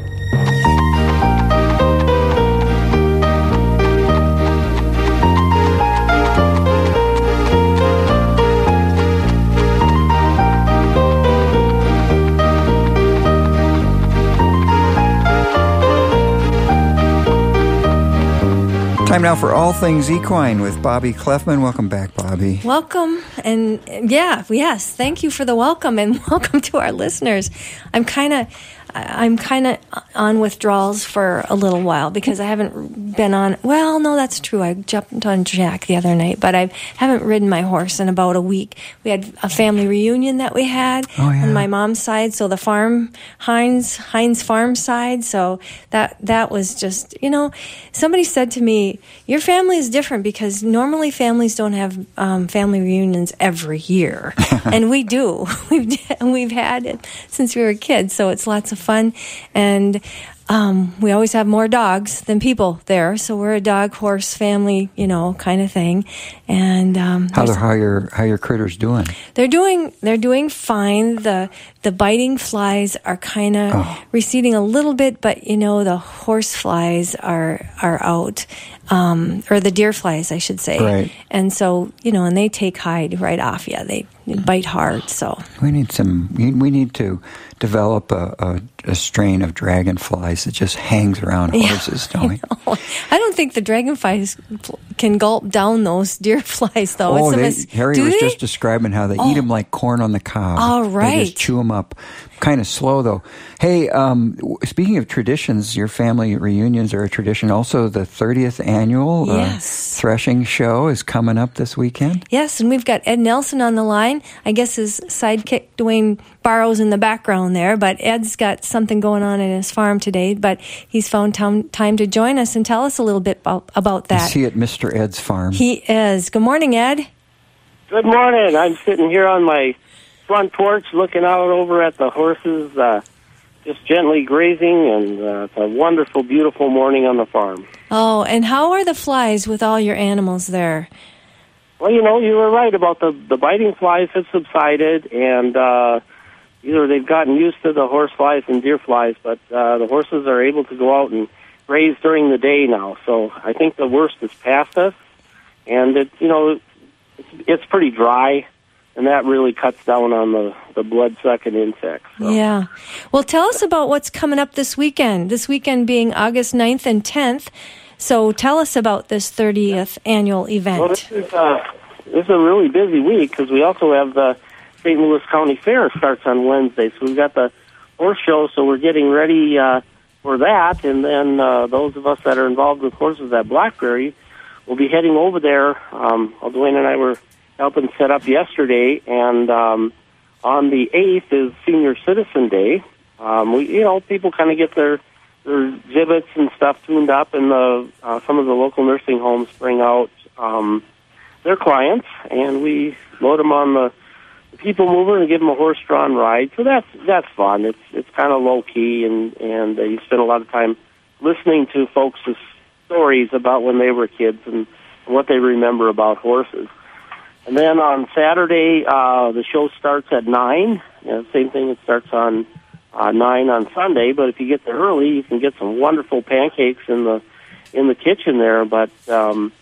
Time now for All Things Equine with Bobby Cleffman. Welcome back, Bobby. Welcome. And yeah, yes, thank you for the welcome and welcome to our listeners. I'm kind of I'm kind of on withdrawals for a little while because I haven't been on, well, no, that's true. I jumped on Jack the other night, but I haven't ridden my horse in about a week. We had a family reunion that we had oh, yeah. on my mom's side, so the farm, Heinz, Heinz farm side, so that, that was just, you know, somebody said to me, your family is different because normally families don't have um, family reunions every year, and we do. We've, we've had it since we were kids, so it's lots of fun, and um, we always have more dogs than people there, so we're a dog horse family, you know, kind of thing. And um, how are how your how your critters doing? They're doing they're doing fine. The the biting flies are kind of oh. receding a little bit, but you know the horse flies are are out. Um, or the deer flies, I should say. Right. And so, you know, and they take hide right off you. They bite hard, so. We need some, we need to develop a, a, a strain of dragonflies that just hangs around horses, yeah, don't we? I, I don't think the dragonflies can gulp down those deer flies, though. Oh, it's they, mis- Harry Do was they? just describing how they oh. eat them like corn on the cob. All right. They just chew them up. Kind of slow, though. Hey, um, speaking of traditions, your family reunions are a tradition. Also, the thirtieth annual yes. uh, threshing show is coming up this weekend. Yes, and we've got Ed Nelson on the line. I guess his sidekick, Dwayne Barrows, in the background there. But Ed's got something going on in his farm today. But he's found time, time to join us and tell us a little bit about, about that. Is he at Mister Ed's farm? He is. Good morning, Ed. Good morning. I'm sitting here on my front porch looking out over at the horses uh, just gently grazing, and uh, it's a wonderful, beautiful morning on the farm. Oh, and how are the flies with all your animals there? Well, you know, you were right about the, the biting flies have subsided, and uh, either they've gotten used to the horse flies and deer flies, but uh, the horses are able to go out and graze during the day now. So I think the worst is past us, and it, you know, it's, it's pretty dry. And that really cuts down on the, the blood-sucking insects. So. Yeah. Well, tell us about what's coming up this weekend, this weekend being August ninth and tenth. So tell us about this thirtieth annual event. Well, this is, uh, this is a really busy week because we also have the Saint Louis County Fair starts on Wednesday. So we've got the horse show, so we're getting ready uh, for that. And then uh, those of us that are involved with horses at Blackberry will be heading over there. Um, Dwayne and I were helping set up yesterday, and um, on the eighth is Senior Citizen Day. Um, we, you know, people kind of get their their exhibits and stuff tuned up, and the uh, some of the local nursing homes bring out um, their clients, and we load them on the, the people mover and give them a horse-drawn ride. So that's that's fun. It's it's kind of low key, and and uh, you spend a lot of time listening to folks' stories about when they were kids and what they remember about horses. And then on Saturday, uh, the show starts at nine. You know, same thing, it starts on uh, nine on Sunday. But if you get there early, you can get some wonderful pancakes in the in the kitchen there. But um,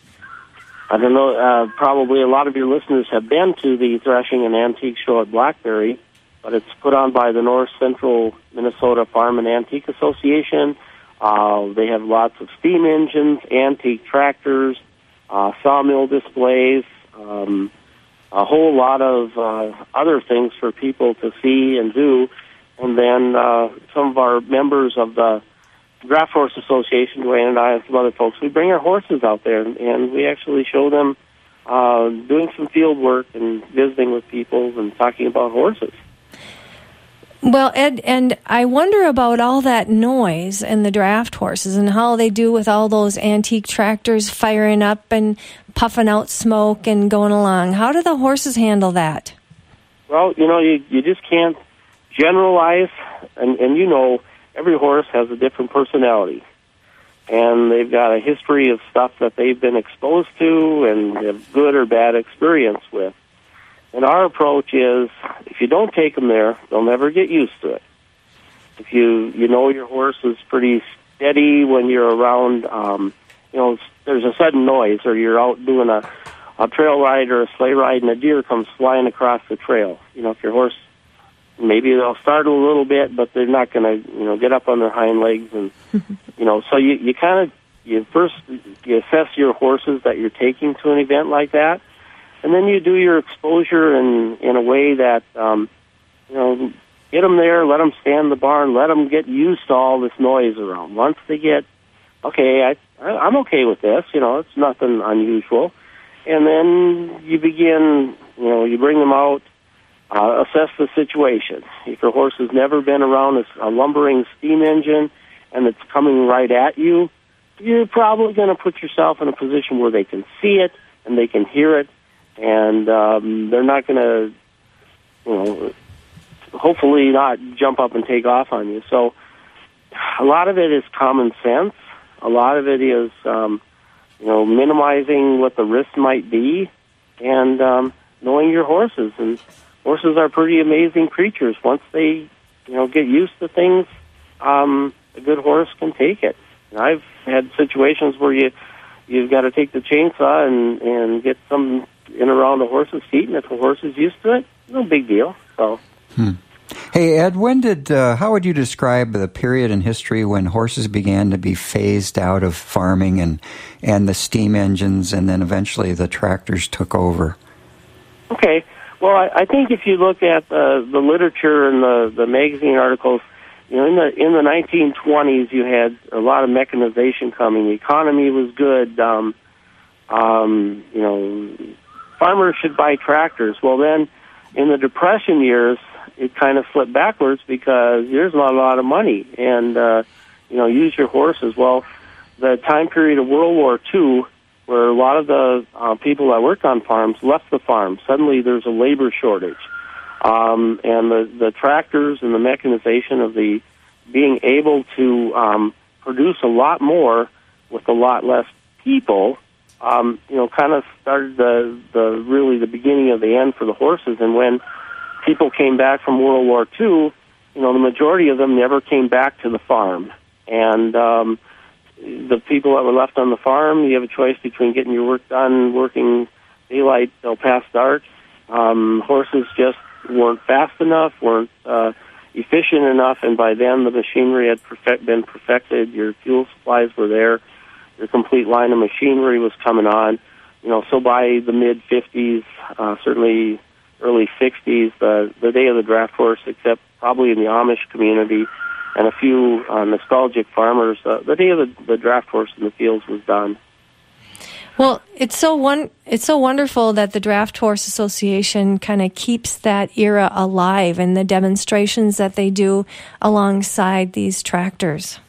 I don't know, uh, probably a lot of your listeners have been to the Threshing and Antique Show at Blackberry, but it's put on by the North Central Minnesota Farm and Antique Association. Uh, they have lots of steam engines, antique tractors, uh, sawmill displays, Um, a whole lot of uh, other things for people to see and do. And then uh, some of our members of the Draft Horse Association, Dwayne and I and some other folks, we bring our horses out there, and, and we actually show them uh, doing some field work and visiting with people and talking about horses. Well, Ed, and I wonder about all that noise and the draft horses and how they do with all those antique tractors firing up and puffing out smoke and going along. How do the horses handle that? Well, you know, you you just can't generalize, and, and you know, every horse has a different personality. And they've got a history of stuff that they've been exposed to and have good or bad experience with. And our approach is, if you don't take them there, they'll never get used to it. If you you know your horse is pretty steady when you're around, um, you know, there's a sudden noise, or you're out doing a, a trail ride or a sleigh ride and a deer comes flying across the trail. You know, if your horse, maybe they'll startle a little bit, but they're not going to, you know, get up on their hind legs. And, you know, so you, you kind of, you first, you assess your horses that you're taking to an event like that. And then you do your exposure in, in a way that, um, you know, get them there, let them stand in the barn, let them get used to all this noise around. Once they get, okay, I, I, I'm okay with this, you know, it's nothing unusual. And then you begin, you know, you bring them out, uh, assess the situation. If your horse has never been around a, a lumbering steam engine and it's coming right at you, you're probably going to put yourself in a position where they can see it and they can hear it, and um, they're not going to, you know, hopefully not jump up and take off on you. So a lot of it is common sense. A lot of it is, um, you know, minimizing what the risk might be, and um, knowing your horses. And horses are pretty amazing creatures. Once they, you know, get used to things, um, a good horse can take it. And I've had situations where you, you've got to take the chainsaw and, and get some in around the horse's feet, and if the horse is used to it, no big deal. So. Hmm. Hey, Ed, when did, uh, how would you describe the period in history when horses began to be phased out of farming and, and the steam engines, and then eventually the tractors took over? Okay. Well, I, I think if you look at the, the literature and the, the magazine articles, you know, in the in the nineteen twenties, you had a lot of mechanization coming. The economy was good. Um, um, you know, farmers should buy tractors. Well, then, in the Depression years, it kind of flipped backwards because there's not a lot of money, and uh, you know, use your horses. Well, the time period of World War Two, where a lot of the uh, people that worked on farms left the farm. Suddenly, there's a labor shortage, um, and the the tractors and the mechanization of the being able to um, produce a lot more with a lot less people, um, you know, kind of started the the really the beginning of the end for the horses. And when people came back from World War Two, you know, the majority of them never came back to the farm. And um, the people that were left on the farm, you have a choice between getting your work done, working daylight till past dark. Um, horses just weren't fast enough, weren't uh, efficient enough, and by then the machinery had perfect, been perfected. Your fuel supplies were there. Your complete line of machinery was coming on. You know, so by the mid-fifties, uh, certainly early sixties, the, the day of the draft horse, except probably in the Amish community and a few uh, nostalgic farmers, uh, the day of the, the draft horse in the fields was done. Well, it's so one. It's so wonderful that the Draft Horse Association kind of keeps that era alive, and the demonstrations that they do alongside these tractors.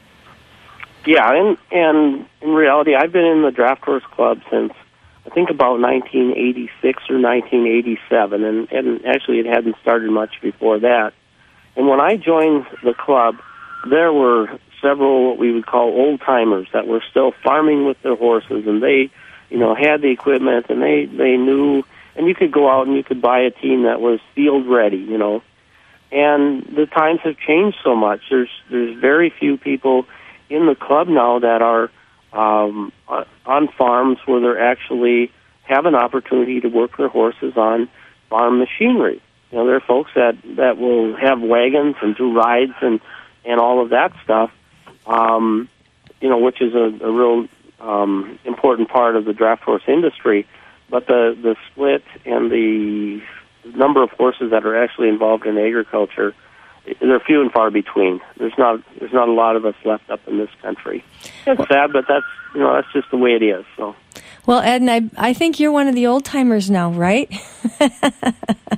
Yeah, and and in reality, I've been in the Draft Horse Club since I think about nineteen eighty-six or nineteen eighty-seven, and, and actually it hadn't started much before that. And when I joined the club, there were several what we would call old-timers that were still farming with their horses, and they, you know, had the equipment, and they, they knew, and you could go out and you could buy a team that was field-ready, you know. And the times have changed so much. There's there's very few people in the club now that are um, on farms where they actually have an opportunity to work their horses on farm machinery. You know, there are folks that, that will have wagons and do rides and, and all of that stuff, um, you know, which is a, a real um, important part of the draft horse industry. But the, the split and the number of horses that are actually involved in agriculture, they're few and far between. There's not there's not a lot of us left up in this country. It's sad, but that's you know that's just the way it is. So. Well, Ed, and I I think you're one of the old timers now, right?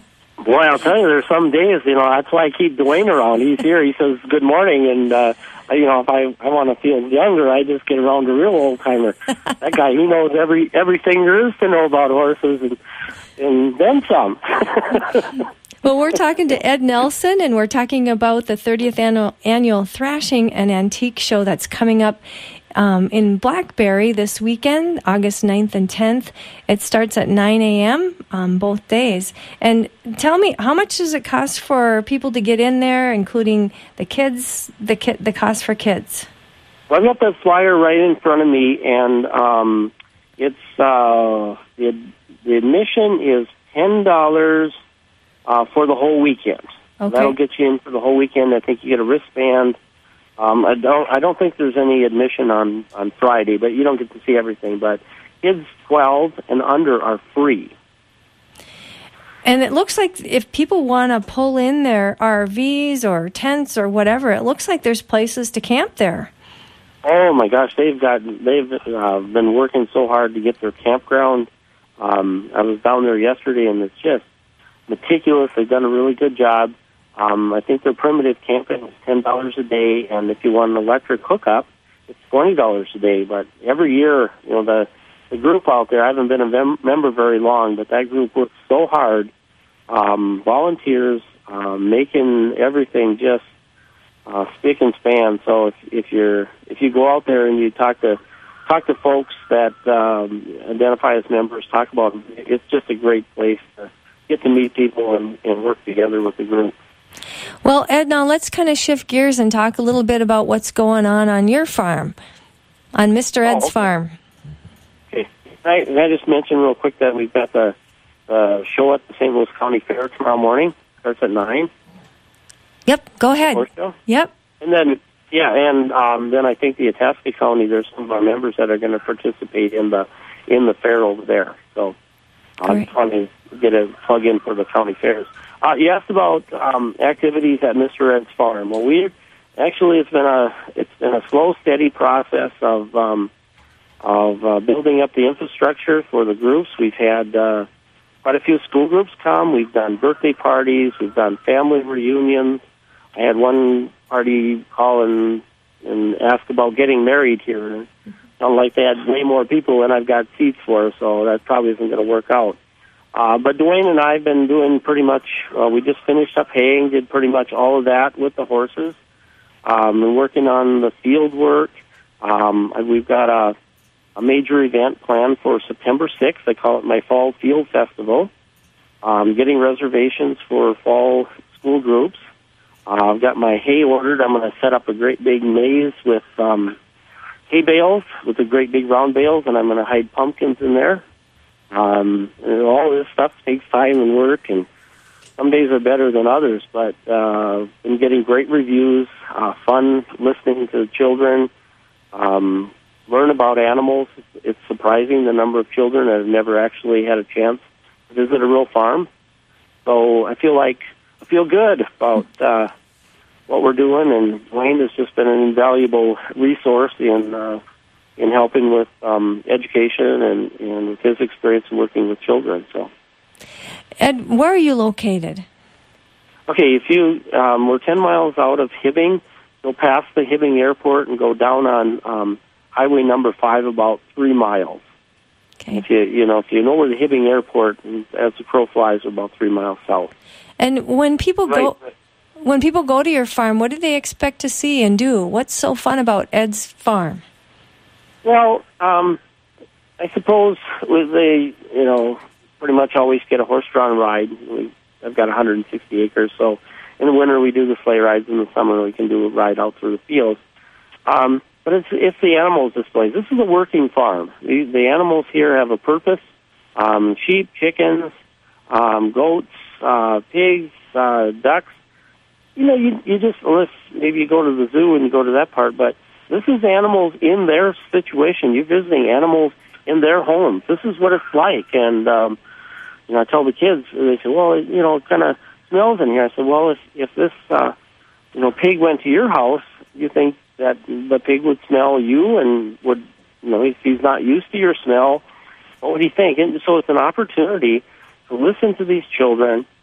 Boy, I'll tell you, there's some days, you know, that's why I keep Dwayne around. He's here. He says, good morning. And, uh, you know, if I, I want to feel younger, I just get around a real old-timer. That guy, he knows every everything there is to know about horses and, and then some. Well, we're talking to Ed Nelson, and we're talking about the thirtieth annual, annual Thrashing and Antique Show that's coming up Um, in Blackberry this weekend, August ninth and tenth. It starts at nine a.m. Um, both days. And tell me, how much does it cost for people to get in there, including the kids, the ki- the cost for kids? Well, I've got the flyer right in front of me, and um, it's uh, the, the admission is ten dollars uh, for the whole weekend. Okay. That'll get you in for the whole weekend. I think you get a wristband. Um, I don't. I don't think there's any admission on, on Friday, but you don't get to see everything. But kids twelve and under are free. And it looks like if people want to pull in their R Vs or tents or whatever, it looks like there's places to camp there. Oh my gosh, they've got they've uh, been working so hard to get their campground. Um, I was down there yesterday, and it's just meticulous. They've done a really good job. Um, I think their primitive camping is ten dollars a day, and if you want an electric hookup, it's twenty dollars a day. But every year, you know, the the group out there, I haven't been a mem- member very long, but that group works so hard, um, volunteers, uh, making everything just uh, spick and span. So if, if you're if you go out there and you talk to talk to folks that um, identify as members, talk about it, it's just a great place to get to meet people and, and work together with the group. Well, Ed, now let's kind of shift gears and talk a little bit about what's going on on your farm, on Mister Ed's oh, okay. farm. Okay. I, I just mentioned real quick that we've got the uh, show at the Saint Louis County Fair tomorrow morning. Starts at nine. Yep, go ahead. Show. Yep. And then, yeah, and um, then I think the Itasca County, there's some of our members that are going to participate in the in the fair over there. So I just want to get a plug in for the county fairs. Uh, you asked about um, activities at Mister Ed's farm. Well, we actually it's been a it's been a slow, steady process of um, of uh, building up the infrastructure for the groups. We've had uh, quite a few school groups come. We've done birthday parties. We've done family reunions. I had one party call and and ask about getting married here. Sounded like they had way more people than I've got seats for, so that probably isn't going to work out. Uh, but Dwayne and I have been doing pretty much, uh, we just finished up haying, did pretty much all of that with the horses. Um, and working on the field work. Um, we've got a, a major event planned for September sixth. I call it my Fall Field Festival. Um, getting reservations for fall school groups. Uh, I've got my hay ordered. I'm going to set up a great big maze with um, hay bales, with the great big round bales, and I'm going to hide pumpkins in there. Um, and all this stuff takes time and work, and some days are better than others, but uh, been getting great reviews, uh, fun listening to children, um, learn about animals. It's surprising the number of children that have never actually had a chance to visit a real farm. So I feel like, I feel good about uh, what we're doing, and Dwayne has just been an invaluable resource in uh, in helping with um, education and, and with his experience in working with children. So, Ed, where are you located? Okay, if you um, we're ten miles out of Hibbing, go past the Hibbing Airport and go down on um, Highway Number Five about three miles. Okay. If you you know if you know where the Hibbing Airport, as the crow flies, are about three miles south. And when people right. go. When people go to your farm, what do they expect to see and do? What's so fun about Ed's farm? Well, um, I suppose they, you know, pretty much always get a horse-drawn ride. We, I've got one hundred sixty acres, so in the winter we do the sleigh rides. In the summer we can do a ride out through the fields. Um, but it's it's the animals displays. This is a working farm. The, the animals here have a purpose. Um, sheep, chickens, um, goats, uh, pigs, uh, ducks. You know, you you just unless maybe you go to the zoo and you go to that part, but this is animals in their situation. You're visiting animals in their homes. This is what it's like. And, um, you know, I tell the kids, they say, well, you know, it kind of smells in here. I said, well, if, if this, uh, you know, pig went to your house, you think that the pig would smell you and would, you know, if he's not used to your smell, what would he think? And so it's an opportunity to listen to these children,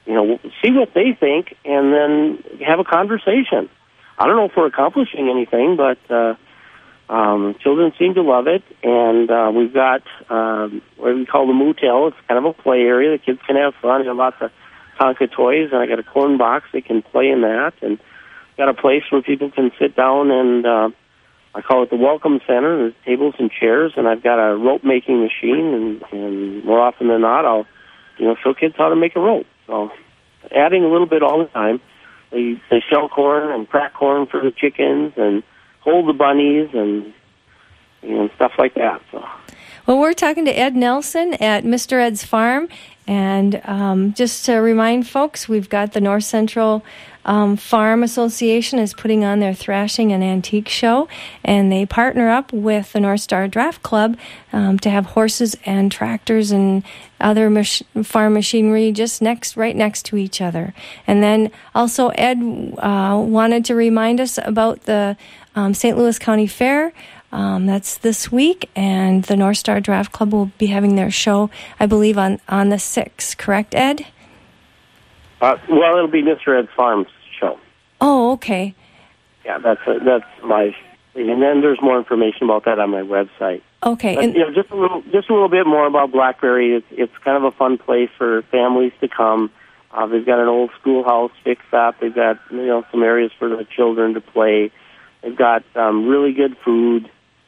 you know, see what they think, and then have a conversation. I don't know if we're accomplishing anything, but uh, um, children seem to love it. And uh, we've got um, what we call the motel. It's kind of a play area. The kids can have fun. Have lots of Tonka toys, and I got a corn box. They can play in that, and got a place where people can sit down, and uh, I call it the welcome center. There's tables and chairs, and I've got a rope making machine, and, and more often than not, I'll you know show kids how to make a rope. So adding a little bit all the time. They, they shell corn and crack corn for the chickens and hold the bunnies and you know, stuff like that. So. Well, we're talking to Ed Nelson at Mister Ed's Farm. And um, just to remind folks, we've got the North Central um, Farm Association is putting on their Thrashing and Antique Show. And they partner up with the North Star Draft Club um, to have horses and tractors and other mach- farm machinery just next, right next to each other. And then also Ed uh, wanted to remind us about the um, Saint Louis County Fair. Um, that's this week, and the North Star Draft Club will be having their show, I believe, on, on the sixth. Correct, Ed? Uh, well, it'll be Mister Ed's Farm's show. Oh, okay. Yeah, that's a, that's my, and then there's more information about that on my website. Okay, but, and you know, just a little, just a little bit more about Blackberry. It's it's kind of a fun place for families to come. Uh, they've got an old schoolhouse fixed up. They've got you know some areas for the children to play. They've got um, really good food.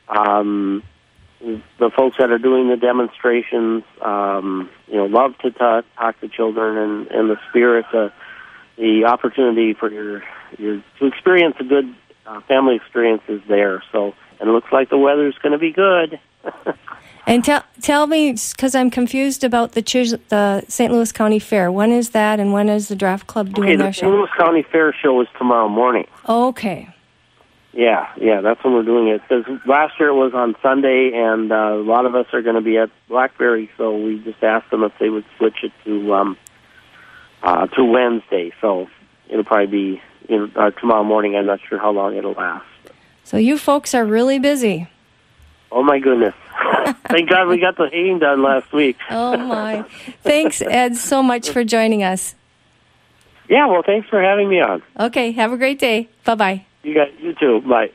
Um, the folks that are doing the demonstrations, um, you know, love to talk, talk to children, and, and the spirit, uh, the opportunity for your, your to experience a good uh, family experience is there. So, and it looks like the weather's going to be good. And tell tell me, because I'm confused about the Chis- the Saint Louis County Fair. When is that, and when is the Draft Club doing okay, their the show? Saint Louis County Fair show is tomorrow morning. Okay. Yeah, yeah, that's when we're doing it. Because last year it was on Sunday, and uh, a lot of us are going to be at Blackberry, so we just asked them if they would switch it to um, uh, to Wednesday. So it'll probably be you know, uh, tomorrow morning. I'm not sure how long it'll last. So you folks are really busy. Oh, my goodness. Thank God we got the haying done last week. Oh, my. Thanks, Ed, so much for joining us. Yeah, well, thanks for having me on. Okay, have a great day. Bye-bye. You got you too. Bye.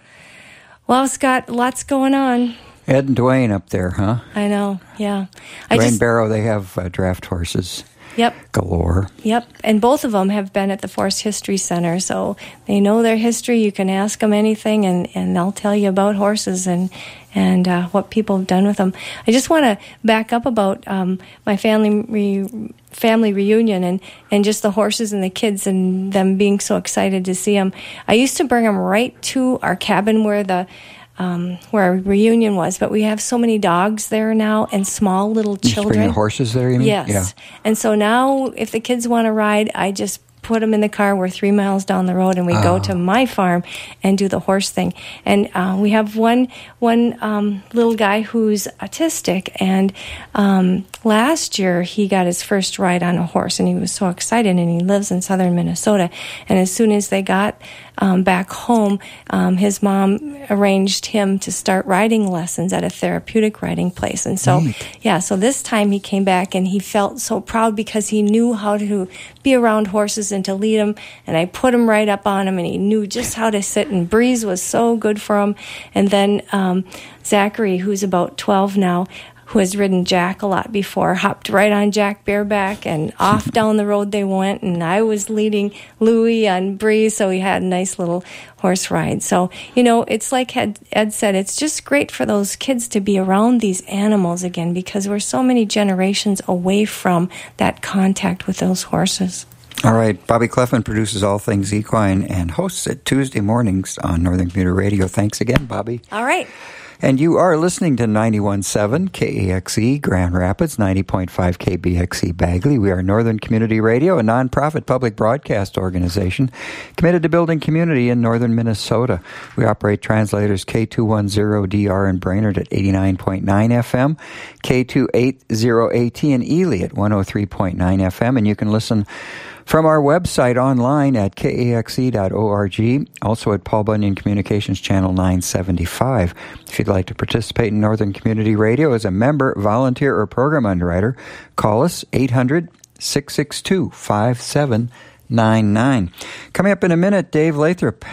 Well, Scott, lots going on. Ed and Dwayne up there, huh? I know, yeah. I Dwayne just, Barrow, they have uh, draft horses. Yep. Galore. Yep, and both of them have been at the Forest History Center, so they know their history. You can ask them anything, and, and they'll tell you about horses and and uh, what people have done with them. I just want to back up about um, my family re- family reunion and, and just the horses and the kids and them being so excited to see them. I used to bring them right to our cabin where the Um, where our reunion was, but we have so many dogs there now and small little You children. bring the horses there, you mean? Yes. Yeah. And so now if the kids want to ride, I just put them in the car. We're three miles down the road, and we Oh. go to my farm and do the horse thing. And uh, we have one one um, little guy who's autistic, and um, last year he got his first ride on a horse, and he was so excited, and he lives in southern Minnesota. And as soon as they got um, back home, um, his mom arranged him to start riding lessons at a therapeutic riding place. And so, Neat. yeah, so this time he came back, and he felt so proud because he knew how to be around horses and to lead him, and I put him right up on him, and he knew just how to sit, and Breeze was so good for him. And then um, Zachary, who's about twelve now, who has ridden Jack a lot before, hopped right on Jack bareback, and off down the road they went, and I was leading Louie on Breeze, so we had a nice little horse ride. So, you know, it's like Ed, Ed said, it's just great for those kids to be around these animals again, because we're so many generations away from that contact with those horses. All right. Bobby Cleffin produces All Things Equine and hosts it Tuesday mornings on Northern Commuter Radio. Thanks again, Bobby. All right. And you are listening to ninety-one point seven K A X E Grand Rapids, ninety point five K B X E Bagley. We are Northern Community Radio, a nonprofit public broadcast organization committed to building community in northern Minnesota. We operate translators K two ten D R in Brainerd at eighty-nine point nine F M, K two eighty A T in Ely at one oh three point nine F M, and you can listen from our website online at K A X E dot org, also at Paul Bunyan Communications Channel nine seventy-five. If you'd like to participate in Northern Community Radio as a member, volunteer, or program underwriter, call us eight hundred six six two, five seven nine nine. Coming up in a minute, Dave Lathrop